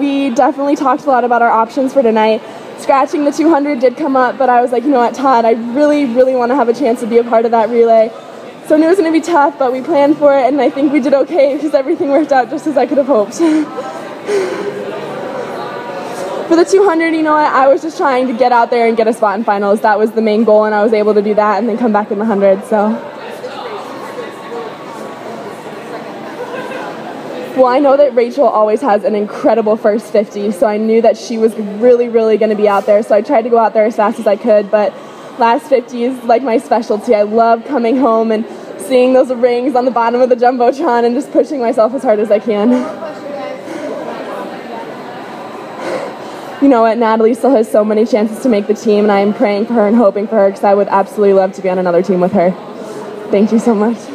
we definitely talked a lot about our options for tonight. Scratching the 200 did come up, but I was like, you know what, Todd, I really, really want to have a chance to be a part of that relay. So I knew it was going to be tough, but we planned for it, and I think we did okay because everything worked out just as I could have hoped. For the 200, you know what, I was just trying to get out there and get a spot in finals. That was the main goal, and I was able to do that and then come back in the 100, so. Well, I know that Rachel always has an incredible first 50, so I knew that she was really, really going to be out there, so I tried to go out there as fast as I could, but last 50 is like my specialty. I love coming home and seeing those rings on the bottom of the Jumbotron and just pushing myself as hard as I can. You know what, Natalie still has so many chances to make the team, and I am praying for her and hoping for her because I would absolutely love to be on another team with her. Thank you so much.